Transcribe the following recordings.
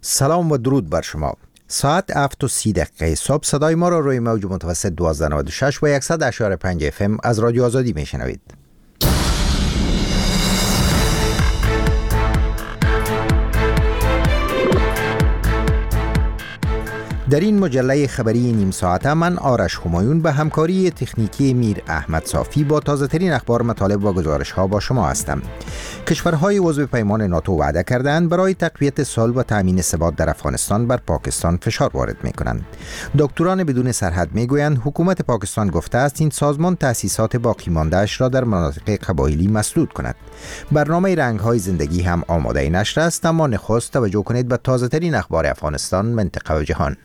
سلام و درود بر شما. ساعت 7:30 صبح صدای ما را روی موج متوسط 1296 و 100.5 FM از رادیو آزادی میشنوید. در این مجله خبری نیم ساعته من آرش همایون به همکاری تکنیکی میر احمد صافی با تازه ترین اخبار، مطالب و گزارش ها با شما هستم. کشورهای عضو پیمان ناتو وعده کردند برای تقویت صلح و تامین ثبات در افغانستان بر پاکستان فشار وارد می کنند. دکتران بدون سرحد می گویند حکومت پاکستان گفته است این سازمان تأسیسات باقی مانده اش را در مناطق قبایلی مسدود کند. برنامه رنگ های زندگی هم آماده نشر است، اما نخست توجه کنید به تازه ترین اخبار افغانستان، منطقه و جهان.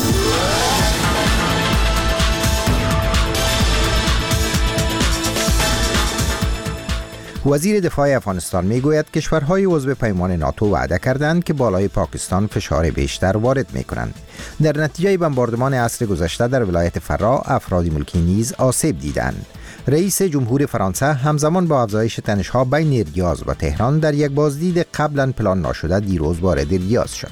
وزیر دفاع افغانستان میگوید کشورهای عضو پیمان ناتو وعده کردند که بالای پاکستان فشار بیشتر وارد میکنند. در نتیجه بمباردمان عصر گذشته در ولایت فرا افراد ملکی نیز آسیب دیدند. رئیس جمهور فرانسه همزمان با افزایش تنش‌ها بین ریاض و تهران در یک بازدید قبلا پلان ناشده دیروز وارد ریاض شد.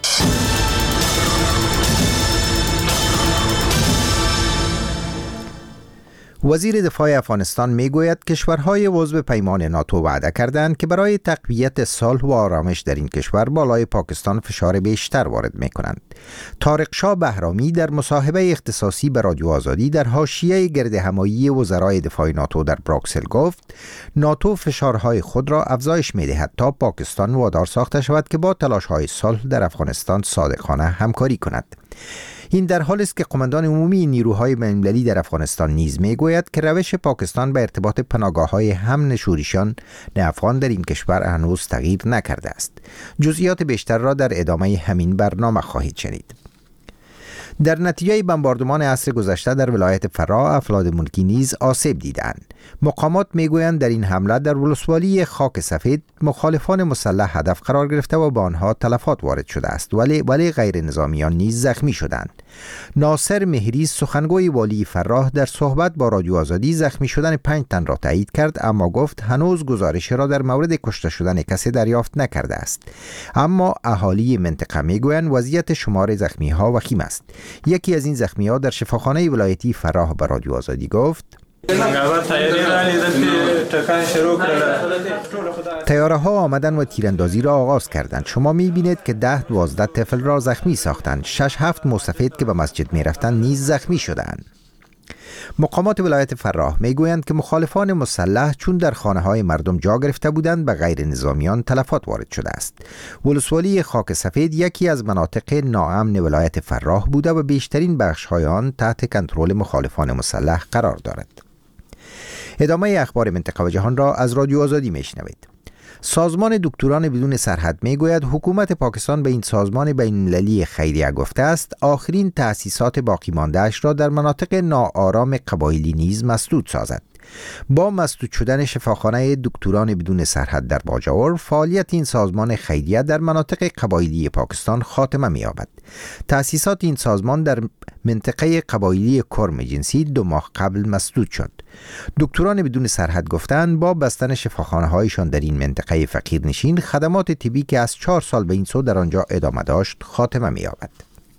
وزیر دفاع افغانستان میگوید کشورهای عضو پیمان ناتو وعده کردند که برای تقویت صلح و آرامش در این کشور بالای پاکستان فشار بیشتر وارد میکنند. طارق شاه بهرامی در مصاحبه اختصاصی به رادیو آزادی در حاشیه گردهمایی وزرای دفاع ناتو در بروکسل گفت ناتو فشارهای خود را افزایش میدهد تا پاکستان وادار ساخته شود که با تلاش‌های صلح در افغانستان صادقانه همکاری کند. این در حالی است که قماندان عمومی نیروهای بین‌المللی در افغانستان نیز میگوید که روش پاکستان به ارتباط پناهگاه‌های حمل شورشیان افغان در این کشور هنوز تغییر نکرده است. جزئیات بیشتر را در ادامه همین برنامه خواهید شنید. در نتیجه بمباردمان عصر گذشته در ولایت فرا افراد ملکی نیز آسیب دیدند. مقامات میگویند در این حمله در ولسوالی خاک سفید مخالفان مسلح هدف قرار گرفته و با آنها تلفات وارد شده است، ولی غیر نظامیان نیز زخمی شدند. ناصر مهری سخنگوی والی فراه در صحبت با رادیو آزادی زخمی شدن 5 تن را تایید کرد، اما گفت هنوز گزارشی را در مورد کشته شدن کسی دریافت نکرده است. اما اهالی منطقه میگویند وضعیت شمار زخمی ها وخیم است. یکی از این زخمی ها در شفاخانه ولایتی فراه به رادیو آزادی گفت طیاره ها آمدن و تیراندازی را آغاز کردند. شما میبینید که 10-12 طفل را زخمی ساختند. 6-7 مسافر که به مسجد میرفتند نیز زخمی شدند. مقامات ولایت فراه میگویند که مخالفان مسلح چون در خانه های مردم جا گرفته بودند به غیر نظامیان تلفات وارد شده است. ولسوالی خاک سفید یکی از مناطق ناامن ولایت فراه بوده و بیشترین بخش های آن تحت کنترل مخالفان مسلح قرار دارد. ادامه اخبار منطقه و جهان را از رادیو آزادی میشنوید. سازمان دکتران بدون سرحد میگوید حکومت پاکستان به این سازمان بین‌المللی خیریه گفته است آخرین تأسیسات باقی مانده اش را در مناطق ناآرام قبایلی نیز مسدود سازد. با مسدود شدن شفاخانه دکتران بدون سرحد در باجاور، فعالیت این سازمان خیریه در مناطق قبایلی پاکستان خاتمه می‌یابد. تأسیسات این سازمان در منطقه قبایلی کرم جنسی 2 ماه قبل مسدود شد. دکتران بدون سرحد گفتند با بستن شفاخانه‌هایشان در این منطقه فقیرنشین، خدمات طبی که از 4 سال به این سو در آنجا ادامه داشت خاتمه می‌یابد.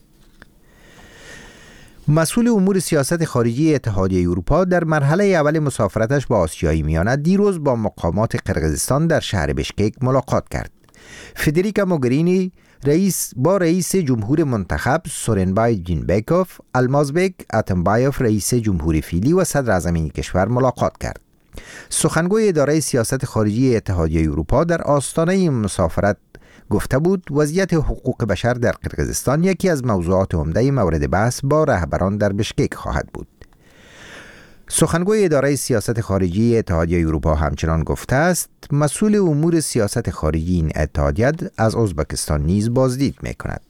مسئول امور سیاست خارجی اتحادیه اروپا در مرحله اول مسافرتش با آسیای میانه دیروز با مقامات قرقیزستان در شهر بشکک ملاقات کرد. فدریکا موگرینی رئیس جمهور منتخب سورنبای جینبکوف، المازبک اتنبایوف رئیس جمهوری فعلی و صدر اعظم این کشور ملاقات کرد. سخنگوی اداره سیاست خارجی اتحادیه اروپا در آستانه این مسافرت گفته بود وضعیت حقوق بشر در قرقیزستان یکی از موضوعات عمده مورد بحث با رهبران در بشکک خواهد بود. سخنگوی اداره سیاست خارجی اتحادیه اروپا همچنان گفته است مسئول امور سیاست خارجی این اتحادیه از ازبکستان نیز بازدید می‌کند.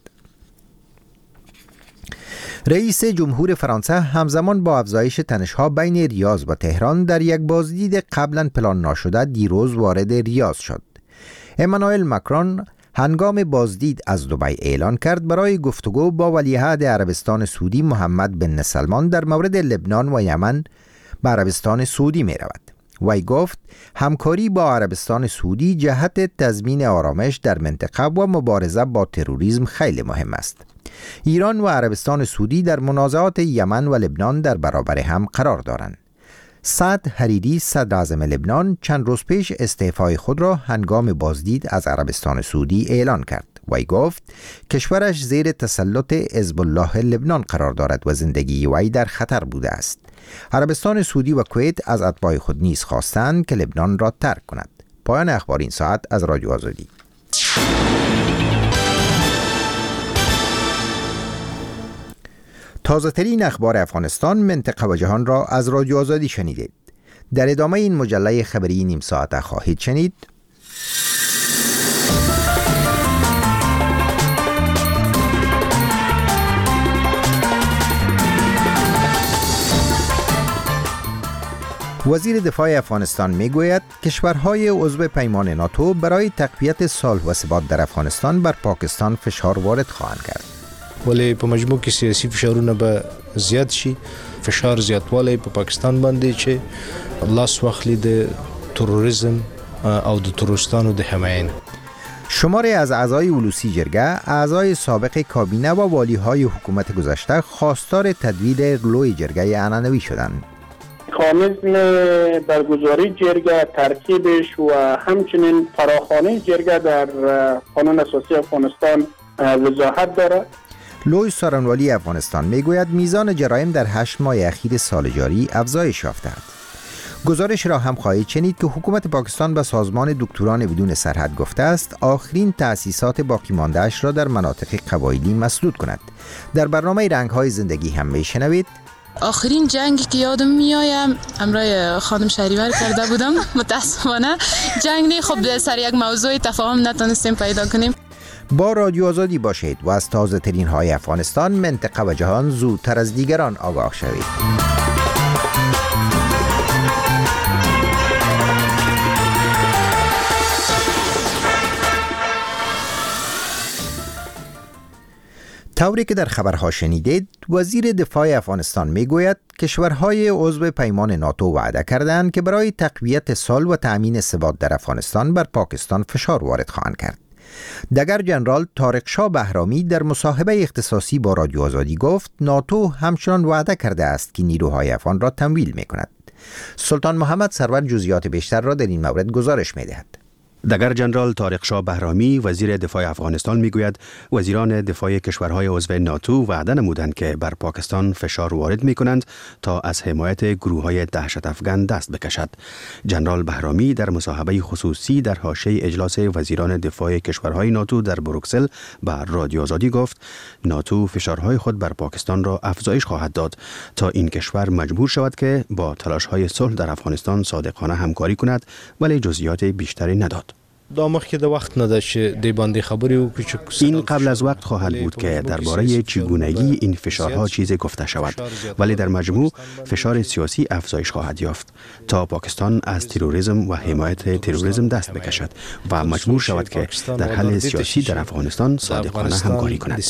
رئیس جمهور فرانسه همزمان با افزایش تنش‌ها بین ریاض و تهران در یک بازدید قبلا پلان ناشده دیروز وارد ریاض شد. امانوئل ماکرون هنگام بازدید از دبی اعلان کرد برای گفتگو با ولیعهد عربستان سعودی محمد بن سلمان در مورد لبنان و یمن به عربستان سعودی می رود. وی گفت همکاری با عربستان سعودی جهت تضمین آرامش در منطقه و مبارزه با تروریسم خیلی مهم است. ایران و عربستان سعودی در منازعات یمن و لبنان در برابر هم قرار دارند. سعد حریری صدر اعظم لبنان چند روز پیش استعفای خود را هنگام بازدید از عربستان سعودی اعلان کرد. وی گفت کشورش زیر تسلط حزب الله لبنان قرار دارد و زندگی وی در خطر بوده است. عربستان سعودی و کویت از اتباع خود نیز خواستند که لبنان را ترک کند. پایان اخبار این ساعت از رادیو آزادی. تازه ترین اخبار افغانستان، منطقه و جهان را از رادیو آزادی شنیدید. در ادامه این مجله خبری نیم ساعته خواهید شنید: وزیر دفاع افغانستان میگوید کشورهای عضو پیمان ناتو برای تقویت صلح و ثبات در افغانستان بر پاکستان فشار وارد خواهند کرد. ولی په مجموع کې سیاسي فشارونه به زیات شي، فشار زیاتوالی په پاکستان باندې چې لاس واخلي د تروریسم او د تروریستانو د حمایت. شماری از اعضای اولوسی جرگه، اعضای سابق کابینه و والیهای حکومت گذشته خواستار تدویر لوی جرگه عنعنوی شدند. مکانیزم برگزاری جرگه، ترکیبش و همچنین فراخوانی جرگه در قانون اساسی افغانستان وضاحت دارد. لوی سارنوالی افغانستان میگوید میزان جرایم در 8 ماه اخیر سال جاری افزایش یافته است. گزارش را هم خواهید شنید که حکومت پاکستان به سازمان دکتران بدون سرحد گفته است آخرین تأسیسات باقی مانده‌اش را در مناطق قبایلی مسدود کند. در برنامه رنگ‌های زندگی هم میشنوید آخرین جنگی که یادم میایم امرای خانم شهریور کرده بودم. متاسفانه جنگ نی، خب سر یک موضوع تفاهم نتونستیم پیدا کنیم. با رادیو آزادی باشید و از تازه ترین های افغانستان، منطقه و جهان زودتر از دیگران آگاه شوید. طوری که در خبرها شنیدید، وزیر دفاع افغانستان میگوید کشورهای عضو پیمان ناتو وعده کردند که برای تقویت صلح و تأمین ثبات در افغانستان بر پاکستان فشار وارد خواهند کرد. دگر جنرال طارق شاه بهرامی در مصاحبه اختصاصی با رادیو آزادی گفت ناتو همچنان وعده کرده است که نیروهای افغان را تمویل می‌کند. سلطان محمد سرور جزئیات بیشتر را در این مورد گزارش می‌دهد. دگر جنرال طارق شاه بهرامی وزیر دفاع افغانستان میگوید وزیران دفاع کشورهای عضو ناتو وعده نمودند که بر پاکستان فشار وارد میکنند تا از حمایت گروه‌های دهشت افغان دست بکشد. جنرال بهرامی در مصاحبه خصوصی در حاشیه اجلاس وزیران دفاع کشورهای ناتو در بروکسل بر رادیو آزادی گفت ناتو فشارهای خود بر پاکستان را افزایش خواهد داد تا این کشور مجبور شود که با تلاش‌های صلح در افغانستان صادقانه همکاری کند، ولی جزئیات بیشتری نداد. این قبل از وقت خواهد بود که درباره چگونگی این فشارها چیزی گفته شود، ولی در مجموع فشار سیاسی افزایش خواهد یافت تا پاکستان از تروریسم و حمایت تروریسم دست بکشد و مجبور شود که در حل سیاسی در افغانستان صادقانه همکاری کند.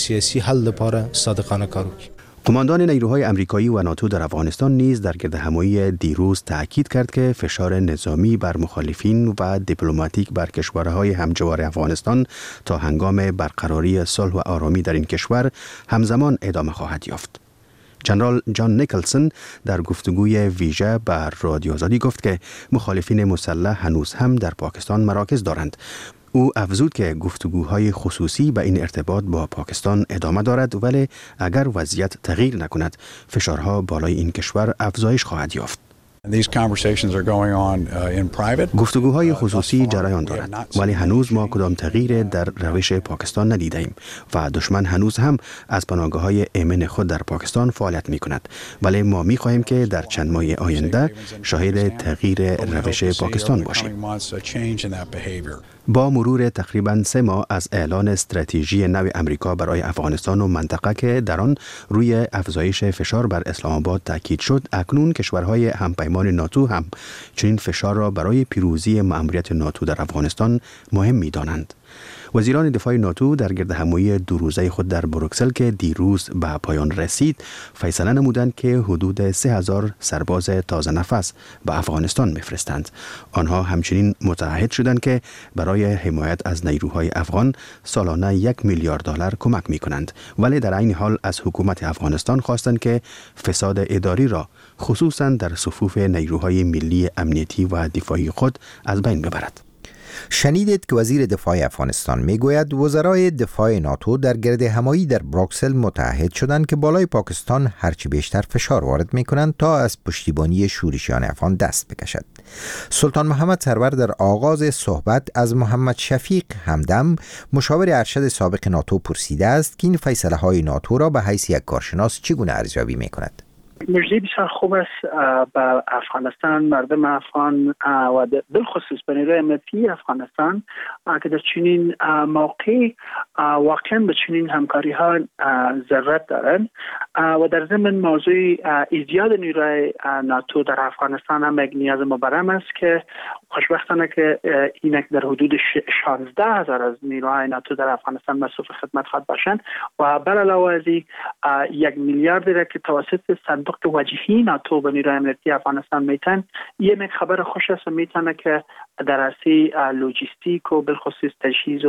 قماندان نیروهای امریکایی و ناتو در افغانستان نیز در گردهمایی دیروز تأکید کرد که فشار نظامی بر مخالفین و دیپلماتیک بر کشورهای همجوار افغانستان تا هنگام برقراری صلح و آرامی در این کشور همزمان ادامه خواهد یافت. جنرال جان نیکلسون در گفتگوی ویژه بر رادیو آزادی گفت که مخالفین مسلح هنوز هم در پاکستان مراکز دارند. او افزود که گفتگوهای خصوصی به این ارتباط با پاکستان ادامه دارد، ولی اگر وضعیت تغییر نکند فشارها بالای این کشور افزایش خواهد یافت. گفتگوهای خصوصی جریان دارد، ولی هنوز ما کدام تغییر در روش پاکستان ندیدیم و دشمن هنوز هم از پناهگاه‌های ایمن خود در پاکستان فعالیت می کند، ولی ما می خواهیم که در چند ماه آینده شاهد تغییر روش پاکستان باشیم. با مرور تقریباً 3 ماه از اعلان استراتژی نو امریکا برای افغانستان و منطقه که در آن روی افزایش فشار بر اسلام آباد تاکید شد، اکنون کشورهای همپیمان ناتو هم چنین فشار را برای پیروزی مأموریت ناتو در افغانستان مهم می‌دانند. وزیران دفاع ناتو در گردهمایی دو روزه خود در بروکسل که دیروز به پایان رسید فیصله نمودند که حدود 3000 سرباز تازه نفس به افغانستان میفرستند. آنها همچنین متعهد شدند که برای حمایت از نیروهای افغان سالانه 1 میلیارد دلار کمک میکنند، ولی در عین حال از حکومت افغانستان خواستند که فساد اداری را خصوصا در صفوف نیروهای ملی امنیتی و دفاعی خود از بین ببرد. شنیدید که وزیر دفاع افغانستان میگوید وزرای دفاع ناتو در گرد همایی در بروکسل متحد شدند که بالای پاکستان هرچی بیشتر فشار وارد میکنند تا از پشتیبانی شورشیان افغان دست بکشد. سلطان محمد سرور در آغاز صحبت از محمد شفیق همدم مشاور ارشد سابق ناتو پرسیده است که این فیصله های ناتو را به حیث یک کارشناس چگونه ارزیابی میکند؟ مجدی بسیار خوب است به افغانستان، مردم افغان و بالخصوص به نیروی امنیتی افغانستان که در چنین موقع واقعا به چنین همکاری ها ضرورت دارند و در ضمن موضوع ایجاد نیروی ناتو در افغانستان هم یک نیاز مبرم است که خوشبختانه که اینک در حدود 16,000 از نیروهای ناتو در افغانستان مصروف خدمت خواهد باشند و بر علاوه از 1 میلیارد را که توسط صندوق وجهی ناتو به نیروی امنیتی افغانستان میتن، یه خبر خوش است و میتونه که در عرصه لوجستیک و بالخصوص تجهیز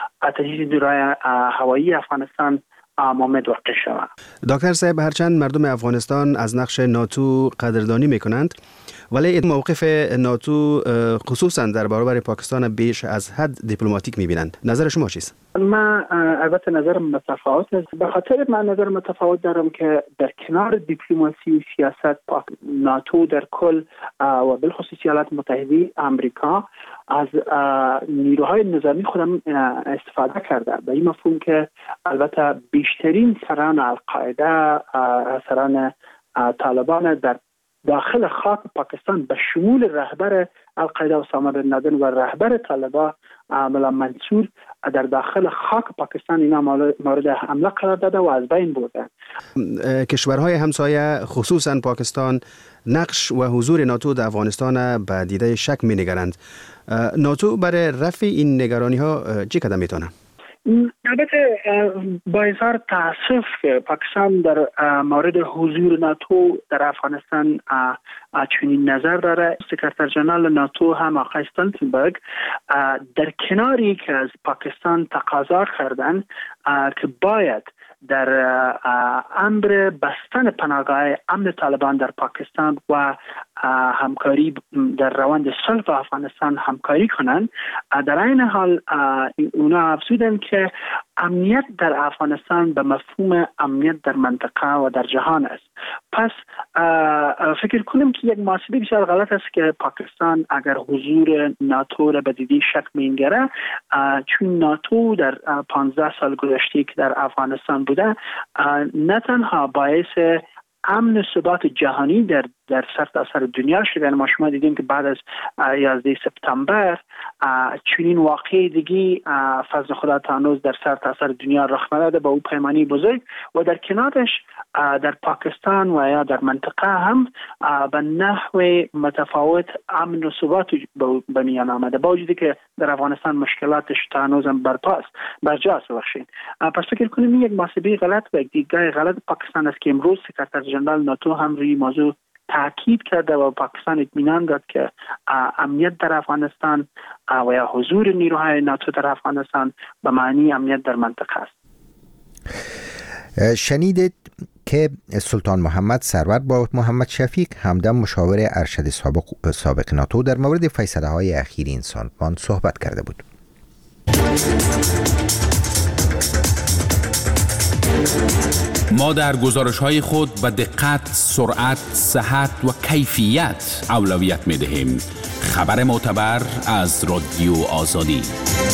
نیروهای هوایی افغانستان مؤمد واقع شود. دکتر صاحب، هرچند مردم افغانستان از نقش ناتو قدردانی میکنند، ولی موقف ناتو خصوصا در برابر پاکستان بیش از حد دیپلماتیک میبینند. نظر شما چیست؟ من البته نظرم متفاوت است. به خاطر من نظر متفاوت دارم که در کنار دیپلماسی و سیاست ناتو در کل و بالخصوص ایالات متحده آمریکا از نیروهای نظامی خودم استفاده کرده، به این مفهوم که البته بیشترین سران القاعده، سران طالبان در داخل خاک پاکستان به شمول رهبر القاعده اسامه بن لادن و رهبر طالبان ملا منصور در داخل خاک پاکستان اینا مورد حمله قرار داده و از بین برده. کشورهای همسایه خصوصا پاکستان نقش و حضور ناتو در افغانستان به دیده شک می‌نگرند. ناتو برای رفع این نگرانی ها چه قدم میتونه؟ البته با اظهار تاسف که پاکستان در مورد حضور ناتو در افغانستان چنین نظر داره. سکرتر جنرال ناتو هم آقای استولتنبرگ در کناری که از پاکستان تقاضا کردن که باید در امر بستن پناهگاه امن طالبان در پاکستان و همکاری در روند صلح افغانستان همکاری کنند، در این حال اونا افزودند که امنیت در افغانستان به مفهوم امنیت در منطقه و در جهان است. پس فکر کنم که یک محاسبه بسیار غلط است که پاکستان اگر حضور ناتو را به دیده شک می‌نگره، چون ناتو در 15 سال گذشته که در افغانستان بوده نه تنها باعث امن و ثبات جهانی در سرتاسر دنیا شده. ما شما دیدیم که بعد از 11 سپتامبر چنین واقعی دیگه فضل خدا تانوز در سرتاسر دنیا رخ نداده با او پیمانی بزرگ و در کنارش در پاکستان و یا در منطقه هم به نحو متفاوت امن و ثبات به میان آمده، با وجودی که در افغانستان مشکلاتش تانوز هم برجاست. بخشید پس فکر کنیم این یک محاسبه غلط و یک دیدگاه غلط پاکستان است که امروز سکرتر جنرال ناتو هم روی موضوع تاکید کرده و پاکستان اطمینان داد که امنیت در افغانستان و یا حضور نیروهای ناتو در افغانستان به معنی امنیت در منطقه است. شنیدید که سلطان محمد سرور با محمد شفیق همدم مشاور ارشد سابق ناتو در مورد فیصله های اخیر این سازمان صحبت کرده بود. ما در گزارش‌های خود به دقت، سرعت، صحت و کیفیت اولویت می‌دهیم. خبر معتبر از رادیو آزادی.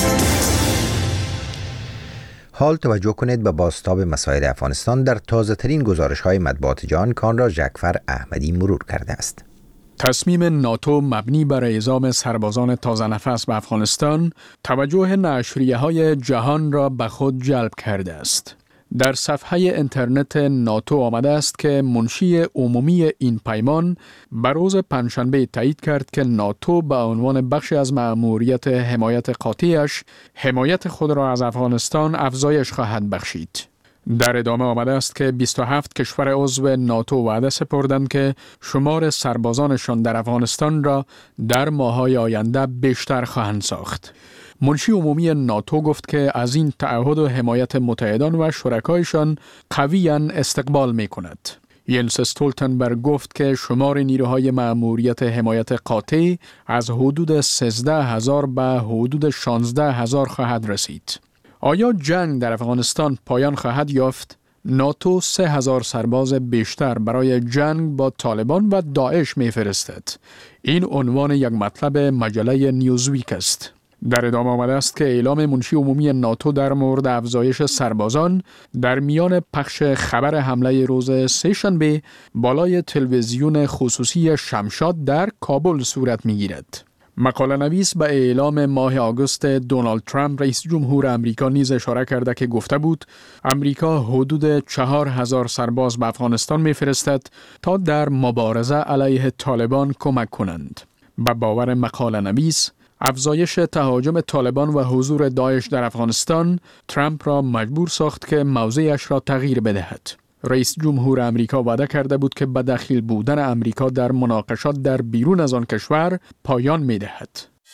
حال توجه کنید به بازتاب مسائل افغانستان در تازه‌ترین گزارش‌های مطبوعات جهان که آن را جعفر احمدی مرور کرده است. تصمیم ناتو مبنی بر اعزام سربازان تازه نفس به افغانستان توجه نشریه‌های جهان را به خود جلب کرده است. در صفحه اینترنت ناتو آمده است که منشی عمومی این پیمان بر روز پنجشنبه تایید کرد که ناتو به عنوان بخشی از مأموریت حمایت قاطعش حمایت خود را از افغانستان افزایش خواهد بخشید. در ادامه آمده است که 27 کشور عضو ناتو وعده سپردند که شمار سربازانشان در افغانستان را در ماه‌های آینده بیشتر خواهند ساخت. منشی عمومی ناتو گفت که از این تعهد و حمایت متحدان و شرکایشان قویاً استقبال می کند. ینس استولتنبرگ گفت که شمار نیروهای مأموریت حمایت قاطع از حدود 13,000 به حدود 16,000 خواهد رسید. آیا جنگ در افغانستان پایان خواهد یافت؟ ناتو 3,000 سرباز بیشتر برای جنگ با طالبان و داعش می‌فرستد. این عنوان یک مطلب مجله نیوزویک است. در ادامه آمده است که اعلام منشی عمومی ناتو در مورد افزایش سربازان در میان پخش خبر حمله روز سه‌شنبه بالای تلویزیون خصوصی شمشاد در کابل صورت می‌گیرد. مقاله نویس به اعلام ماه آگوست دونالد ترامپ رئیس جمهور امریکا نیز اشاره کرده که گفته بود امریکا حدود 4,000 سرباز به افغانستان می‌فرستد تا در مبارزه علیه طالبان کمک کنند. به باور مقاله نویس، افزایش تهاجم طالبان و حضور داعش در افغانستان ترامپ را مجبور ساخت که موضعش را تغییر بدهد. رئیس جمهور امریکا وعده کرده بود که به دخیل بودن امریکا در مناقشات در بیرون از آن کشور پایان می دهد.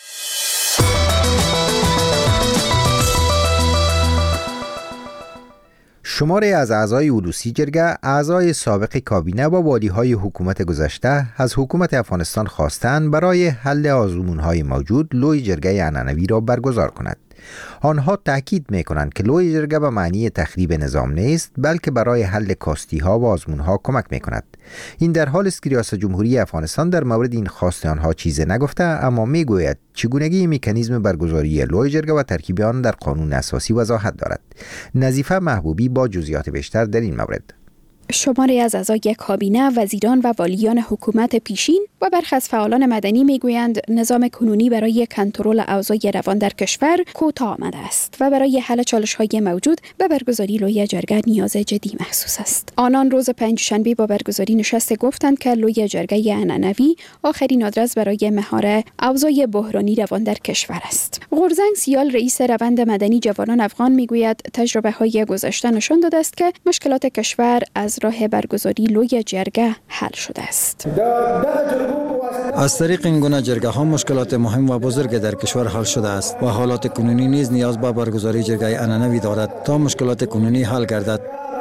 شماری از اعضای اولوسی جرگه، اعضای سابق کابینه و والیهای حکومت گذشته از حکومت افغانستان خواستند برای حل آزمون‌های موجود لوی جرگه عنعنوی را برگزار کند. آنها تاکید می‌کنند که لوی جرگه به معنی تخریب نظام نیست، بلکه برای حل کاستی‌ها و آزمون‌ها کمک می‌کند. این در حال است که ریاست جمهوری افغانستان در مورد این خواست آنها چیزی نگفته، اما میگوید چگونگی مکانیزم برگزاری لوی جرگه و ترکیب آن در قانون اساسی وضاحت دارد. نظیفه محبوبی با جزئیات بیشتر در این مورد. شماری از اعضای کابینه، وزیران و والیان حکومت پیشین و برخی از فعالان مدنی میگویند نظام کنونی برای کنترل اوضاع روان در کشور کوتاه آمده است و برای حل چالش‌های موجود به برگزاری لوی جرگه نیاز جدی محسوس است. آنان روز پنجشنبه با برگزاری نشست گفتند که لوی جرگه عنعنوی آخرین آدرس برای مهار اوضاع بحرانی روان در کشور است. غورزنگ سیال رئیس روند مدنی جوانان افغان میگوید تجربه‌های گذشته نشان داده است که مشکلات کشور از راه برگزاری لوی جرگه حل شده است. از طریق این گونه جرگه ها مشکلات مهم و بزرگ در کشور حل شده است و حالات کنونی نیز نیاز به برگزاری جرگه عنعنوی دارد تا مشکلات کنونی حل گردد.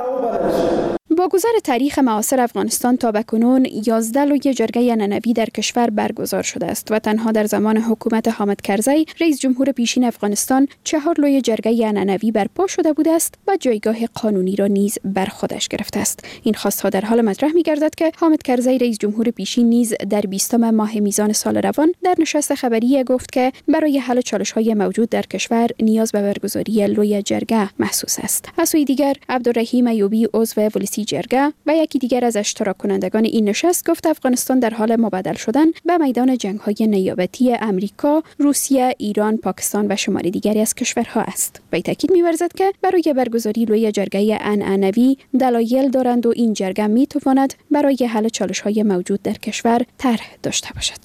با گذر تاریخ معاصر افغانستان تا بکنون 11 لوی جرگه عنعنوی در کشور برگزار شده است و تنها در زمان حکومت حامد کرزی رئیس جمهور پیشین افغانستان 4 لوی جرگه عنعنوی برپا شده بوده است و جایگاه قانونی را نیز بر خودش گرفته است. این خواستها در حال مطرح می‌گردد که حامد کرزی رئیس جمهور پیشین نیز در 20 ماه میزان سال روان در نشست خبری گفت که برای حل چالش‌های موجود در کشور نیاز به برگزاری لوی جرگه محسوس است. از سوی دیگر عبدالرحیم ایوبی عضو ولسی جرگه و یکی دیگر از اشتراک کنندگان این نشست گفت افغانستان در حال مبادل شدن به میدان جنگ‌های نیابتی امریکا، روسیه، ایران، پاکستان و شماری دیگری از کشورها است. وی تاکید می‌ورزد که برای برگزاری لوی جرگه عنعنوی دلایل دارند و این جرگه می‌تواند برای حل چالش‌های موجود در کشور طرح داشته باشد.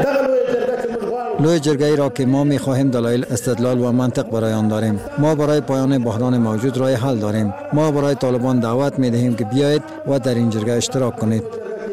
لوی جرگه را که ما می‌خواهیم دلایل استدلال و منطق برای آن داریم. ما برای پایان بحران موجود راه حل داریم. ما برای طالبان دعوت می‌دهیم که بیایید و در این جرگه اشتراک کنید.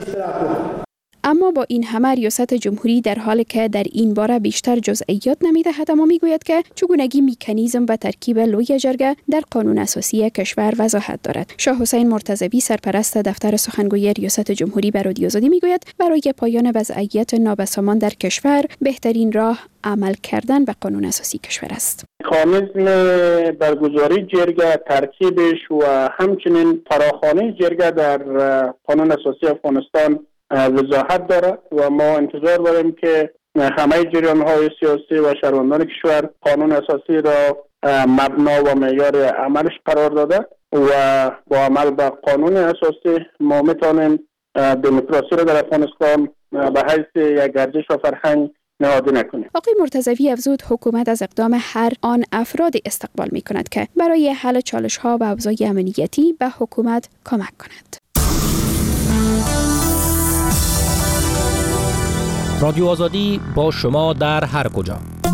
اما با این همه ریاست جمهوری در حالی که در این باره بیشتر جزئیات نمی‌دهد، اما میگوید که چگونگی مکانیزم و ترکیب لوی جرگه در قانون اساسی کشور وضاحت دارد. شاه حسین مرتضوی سرپرست دفتر سخنگوی ریاست جمهوری به رادیو آزادی میگوید برای پایان وضعیت نابسامان در کشور بهترین راه عمل کردن به قانون اساسی کشور است. مکانیزم برگزاری جرگه، ترکیبش و همچنین فراخوانی جرگه در قانون اساسی افغانستان وضاحت دارد و ما انتظار داریم که همه جریان‌های سیاسی و شهروندان کشور قانون اساسی را مبنا و معیار عملش قرار داده و با عمل به قانون اساسی ما میتونیم دموکراسی را در افغانستان به حیث یک ارزش و فرهنگ نهاده نکنه. آقای مرتضوی افزود حکومت از اقدام هر آن افراد استقبال می کند که برای حل چالش ها و افزای امنیتی به حکومت کمک کند. رادیو آزادی با شما در هر کجا.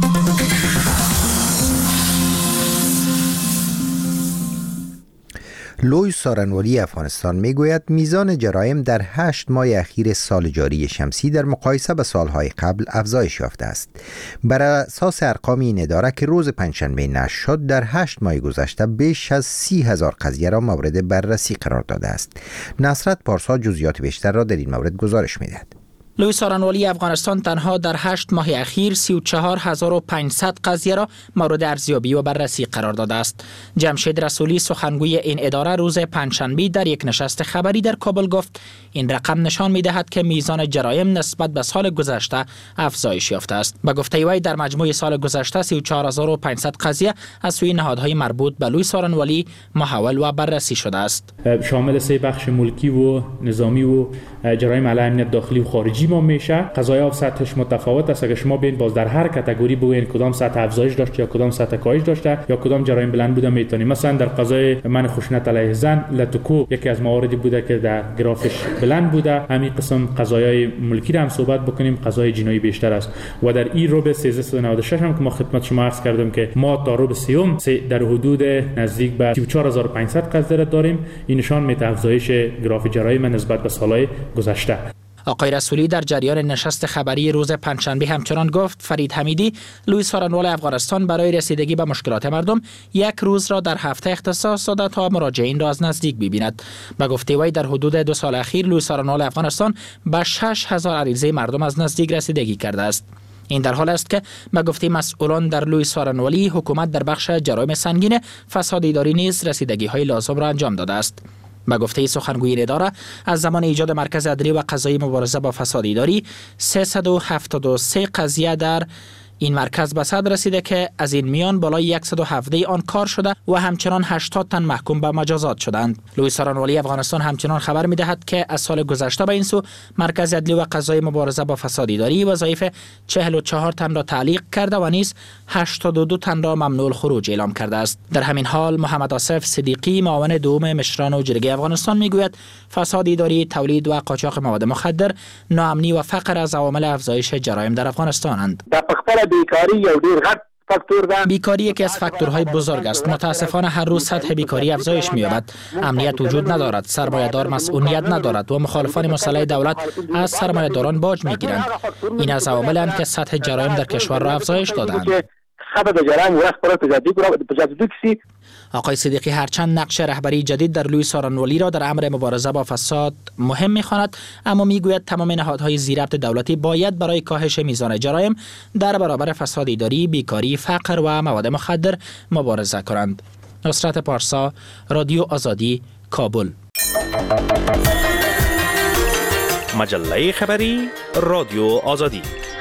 لوی سارنوالی افغانستان میگوید میزان جرایم در 8 ماه اخیر سال جاری شمسی در مقایسه به سالهای قبل افزایش یافته است. بر اساس ارقام این اداره که روز پنجشنبه نشر شد، در 8 ماه گذشته بیش از 30,000 قضیه را مورد بررسی قرار داده است. نصرت پارسا جزئیات بیشتر را در این مورد گزارش می‌دهد. لوی سارنوالی افغانستان تنها در 8 ماه اخیر 34,500 قضیه را مورد ارزیابی و بررسی قرار داده است. جمشید رسولی سخنگوی این اداره روز پنجشنبه در یک نشست خبری در کابل گفت این رقم نشان می‌دهد که میزان جرایم نسبت به سال گذشته افزایش یافته است. به گفته وی در مجموع سال گذشته 34,500 قضیه از سوی نهادهای مربوط به لوی سارنوالی محول و بررسی شده است. شامل 3 بخش ملکی و نظامی و جرایم علیه امنیت داخلی و خارجی ما میشه. قضایا سطحش متفاوت است. اگر شما ببینید باز در هر کاتگوری بگوین کدام سطح افزایش داشته یا کدام سطح کاهش داشته یا کدام جرایم بلند بوده میتونیم. مثلا در قضای من خشونت علیه زن لتوکو یکی از مواردی بوده که در گرافش بلند بوده. همین قسم قضایای ملکی را هم صحبت بکنیم، قضای جنایی بیشتر است. و در این ربع 1396 هم که ما خدمت شما عرض کردم که ما تا ربع سوم در حدود نزدیک به 34,500 قضیه داریم. این نشان میده افزایش گراف جرایم نسبت به سالهای گذشته. آقای رسولی در جریان نشست خبری روز پنجشنبه همچنان گفت فرید حمیدی لوی سارنوال افغانستان برای رسیدگی به مشکلات مردم یک روز را در هفته اختصاص داده تا مراجعین را از نزدیک ببیند. به گفته وی در حدود 2 سال اخیر لوی سارنوال افغانستان به 6,000 عریضه مردم از نزدیک رسیدگی کرده است. این در حال است که به گفته مسئولان در لوی سارنوالی حکومت در بخش جرایم سنگین فساد اداری نیز رسیدگی‌های لازم را انجام داده است. به گفته سخنگوی اداره از زمان ایجاد مرکز عدلی و قضایی مبارزه با فساد اداری 373 قضیه در این مرکز به صدر رسیده که از این میان بالای 117 آن کار شده و همچنان 80 تن محکوم به مجازات شدند. لوی سارنوالی افغانستان همچنان خبر می‌دهد که از سال گذشته به این سو مرکز عدلی و قضایی مبارزه با فساد اداری وظایف 44 تن را تعلیق کرده و نیز 82 تن را ممنوع الخروج اعلام کرده است. در همین حال محمد آصف صدیقی معاون دوم مشران و جرگه افغانستان میگوید فساد اداری، تولید و قاچاق مواد مخدر، ناامنی و فقر از عوامل افزایش جرایم در افغانستانند. بیکاری یو ډیر غټ فاکتور ده. بیکاری یکی از فاکتورهای بزرگ است. متاسفانه هر روز سطح بیکاری افزایش می‌یابد. امنیت وجود ندارد، سرمایه‌دار مسئولیت ندارد و مخالفان مسلح دولت از سرمایه‌داران باج می‌گیرند. این از عوامل‌اند که سطح جرایم در کشور را افزایش دادند. آقای صدیقی هرچند نقش رهبری جدید در لوی سارنوالی را در امر مبارزه با فساد مهم می‌خواند، اما میگوید تمام نهادهای زیربط دولتی باید برای کاهش میزان جرایم در برابر فساد اداری، بیکاری، فقر و مواد مخدر مبارزه کنند. نصرت پارسا، رادیو آزادی، کابل. مجله خبری رادیو آزادی.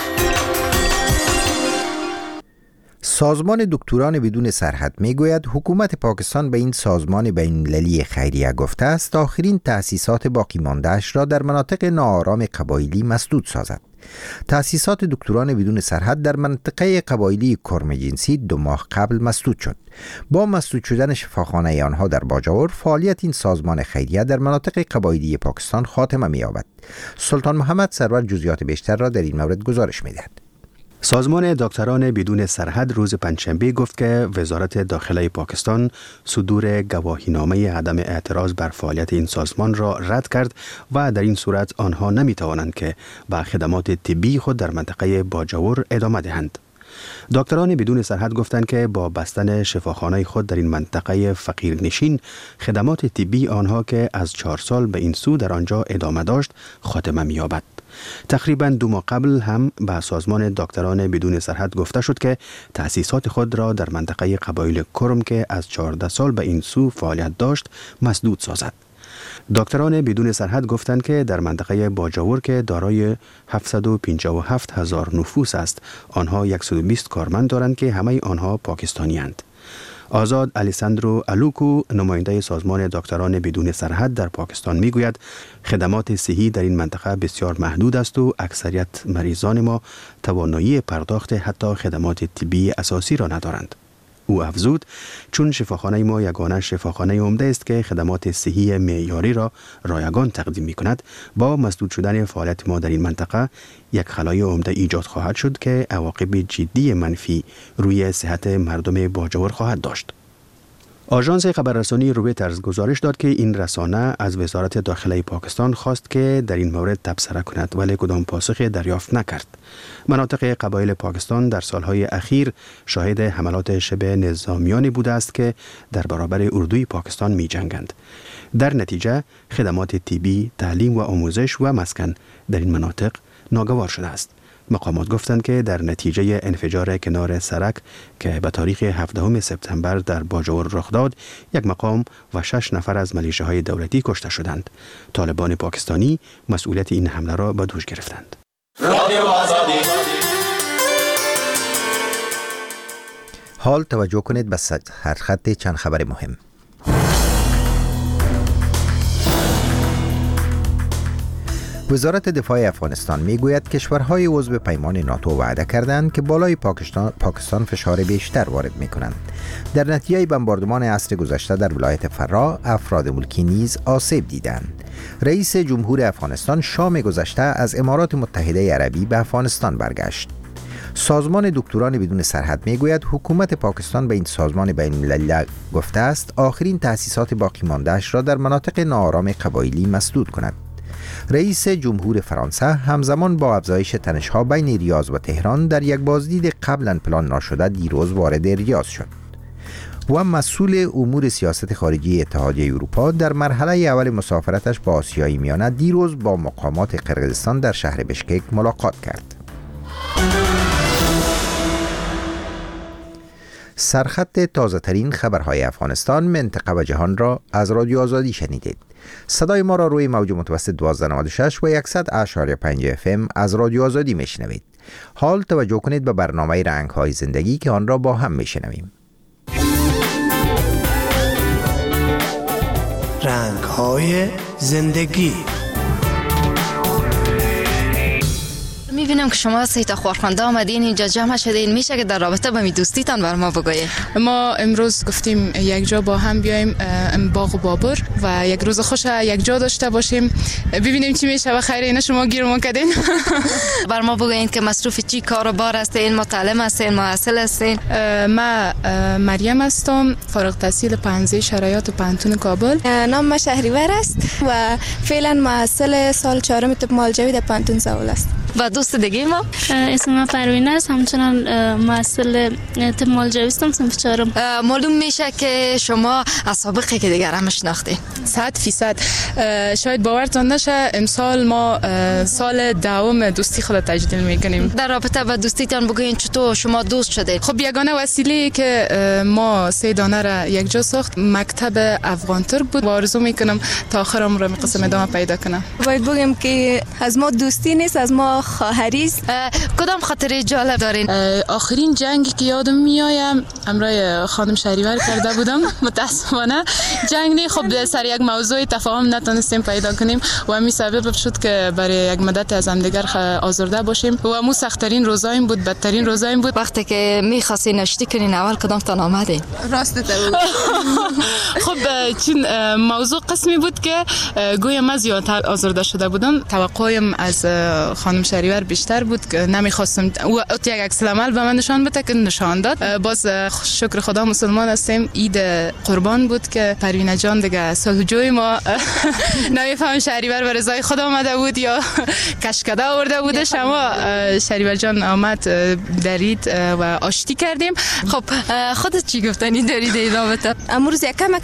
سازمان دکتران بدون سرحد میگوید حکومت پاکستان به این سازمان بین‌المللی خیریه گفته است آخرین تأسیسات باقی مانده‌اش را در مناطق ناآرام قبایلی مسدود سازد. تأسیسات دکتران بدون سرحد در منطقه قبایلی کرم جنسی 2 ماه قبل مسدود شد. با مسدود شدن شفاخانه آنها در باجاور، فعالیت این سازمان خیریه در مناطق قبایلی پاکستان خاتمه می‌یابد. سلطان محمد سرور جزئیات بیشتر را در این مورد گزارش می‌دهد. سازمان دکتران بدون سرحد روز پنجشنبه گفت که وزارت داخله پاکستان صدور گواهینامه عدم اعتراض بر فعالیت این سازمان را رد کرد و در این صورت آنها نمیتوانند که به خدمات طبی خود در منطقه باجاور ادامه دهند. دکتران بدون سرحد گفتند که با بستن شفاخانه خود در این منطقه فقیرنشین، خدمات طبی آنها که از 4 سال به این سو در آنجا ادامه داشت خاتمه می‌یابد. تقریباً 2 ماه قبل هم به سازمان دکتران بدون سرحد گفته شد که تأسیسات خود را در منطقه قبایل کرم که از 14 سال به این سو فعالیت داشت مسدود سازد. دکتران بدون سرحد گفتند که در منطقه باجاور که دارای 757,000 نفوس است، آنها 120 کارمند دارند که همه آنها پاکستانی اند. آزاد الیساندرو الوکو نماینده سازمان دکتران بدون سرحد در پاکستان میگوید خدمات صحی در این منطقه بسیار محدود است و اکثریت مریضان ما توانایی پرداخت حتی خدمات طبی اساسی را ندارند. او افزود چون شفاخانه ما یگانه شفاخانه عمده است که خدمات صحی معیاری را رایگان تقدیم می کند، با مسدود شدن فعالیت ما در این منطقه یک خلای عمده ایجاد خواهد شد که عواقب جدی منفی روی صحت مردم باجور خواهد داشت. آژانس خبررسانی رویترز گزارش داد که این رسانه از وزارت داخله پاکستان خواست که در این مورد تبصره کند ولی کدام پاسخ دریافت نکرد. مناطق قبایل پاکستان در سالهای اخیر شاهد حملات شبه نظامیانی بوده است که در برابر اردوی پاکستان می جنگند. در نتیجه خدمات طبی، تعلیم و آموزش و مسکن در این مناطق ناگوار شده است. مقامات گفتند که در نتیجه انفجار کنار سرک که به تاریخ 17 سپتامبر در باجور رخ داد، یک مقام و 6 نفر از ملیشه‌های دولتی کشته شدند. طالبان پاکستانی مسئولیت این حمله را به دوش گرفتند. حال توجه کنید به سرخط چند خبر مهم. وزارت دفاع افغانستان میگوید کشورهای عضو پیمان ناتو وعده کردند که بالای پاکستان فشار بیشتر وارد میکنند. در نتیجه بمباردمان عصر گذشته در ولایت فرا افراد ملکی نیز آسیب دیدند. رئیس جمهور افغانستان شام گذشته از امارات متحده عربی به افغانستان برگشت. سازمان دکتران بدون سرحد میگوید حکومت پاکستان به این سازمان بین المللی گفته است آخرین تأسیسات باقی مانده‌اش را در مناطق ناآرام قبایلی مسدود کند. رئیس جمهور فرانسه همزمان با افزایش تنش‌ها بین ریاض و تهران در یک بازدید قبلا پلان ناشده دیروز وارد ریاض شد. و مسئول امور سیاست خارجی اتحادیه اروپا در مرحله اول مسافرتش با آسیای میانه دیروز با مقامات قرقیزستان در شهر بشکک ملاقات کرد. سرخط تازه ترین خبرهای افغانستان، منطقه و جهان را از رادیو آزادی شنیدید. صدای ما را روی موج متوسط 1296 و 100.5 FM از رادیو آزادی میشنوید. حال توجه کنید به برنامه رنگ‌های زندگی که آن را با هم میشنویم. رنگ‌های زندگی. میبینم که شما 3 تا خورخنده آمدین اینجا جمع شدین، میشه که در رابطه با می دوستیتان بر ما بگویید؟ ما امروز گفتیم یک جا با هم بیایم باغ بابر و یک روز خوش یک جا داشته باشیم، ببینیم چی میشه و خیر اینا شما گیر ما کردین. بر ما بگویید که مصروف چی کار و بار هستین، متعلم هستین، محصل هستین؟ ما مریم هستم، فارغ التحصیل پانزه شرایط پانتون کابل. نام ما شهریور است و فعلا محصل سال 4 طب معالجوی در پانتون زاول است. و دوست دیگه ما اسم ما پروین است، همچنان محصل طب معالجوی هستم صنف 4. معلوم میشه که شما از سابقه که دیگر هم شناختین. 100% شاید باورتان نشه امسال ما سال دوم دوستی خود تجدید میکنیم. در رابطه با دوستیتان بگوین چطور شما دوست شدید؟ خب یگانه وسیله که ما 3 دانه را یک جا ساخت مکتب افغان ترک بود و آرزو میکنم تا آخر عمر می قسم ادامه پیدا کنم. باید بگم که از ما دوستی نیست، از ما خواهری است. کدام خاطره جالب دارین؟ آخرین جنگی که یادم میایم امرای خانم شهریور کرده بودم. متاسفانه جنگ نه، خب سر یک موضوع تفاهم نتونستیم پیدا کنیم و همین سبب شد که برای یک مدت از هم دیگر آزرده باشیم و مو سخت‌ترین روزایم بود، بدترین روزایم بود. وقتی که می‌خواستین نشتی کنین اول کدام تان آمدین؟ راست تو. خب چون موضوع قسمی بود که گویا من زیادتر آزرده شده بودم، توقعم از خانم شهریور بیشتر بود که نمیخواستم او یک عکس العمل به من نشان بده که نشان داد. باز شکر خدا مسلمان هستیم، عید قربان بود که پروینه جان دیگه صلح‌جوی ما نمیفهم شهریور به رضای خدا آمده بود یا کشکده آورده بوده. شما شهریور جان آمد درید و آشتی کردیم. خب خودت چی گفتنی دارید این رابطه؟ امروز یک کمک جگرخون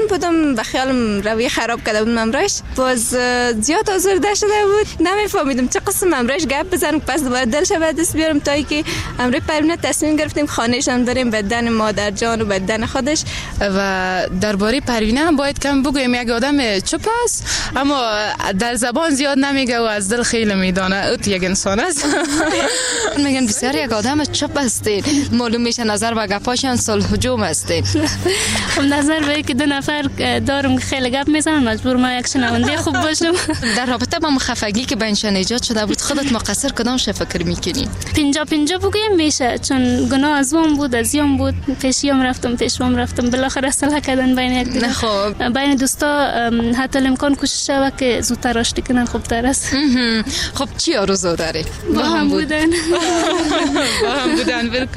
بودم به خیالم روی خراب کرده بود امرایش، باز زیاد آزرده شده بود، نمیفهمیدم چه قسم امرایش گپ بزنم. پس دوباره دلش به دست بیارم تا اینکه امروز پروینه تصمیم گرفتیم خانه‌اش هم داریم بدن مادر جان و بدن خودش. و درباره پروینه هم باید کم بگویم، یک آدم چپ است اما در زبان زیاد نمیگه و از دل خیلی میدانه. اوت یک انسان است. میگن بسیار یک آدم چپ هستید، معلوم میشه نظر و گپاشان صلح جوم هستید. نظر به که دو نفر دارم خیلی گپ میزنن، مجبور ما یک شنونده خوب باشم. در رابطه با خفگی که بینشان ایجاد شده بود خودت مقصر کدام شو فکر میکنی؟ 50-50 بگیم میشه، چون گناه از اون بود از یوم بود، پیشیام رفتم پیشوام رفتم، بالاخره صلح کردن بین یک دیگه. خب بین دوستا حتی امکان کوشش شوه که زودتر آشتی کنن خوبتر است. خب چی آرزو داری؟ با هم بودن. با هم بودن بالکل.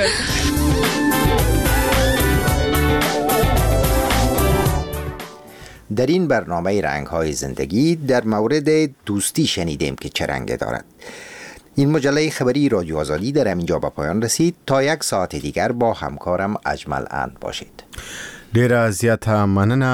در این برنامه رنگ‌های زندگی در مورد دوستی شنیدیم که چه رنگ دارد. این مجله خبری رادیو آزادی در همینجا به پایان رسید. تا یک ساعت دیگر با همکارم اجمل اند باشید. ډیر زیاته مننه.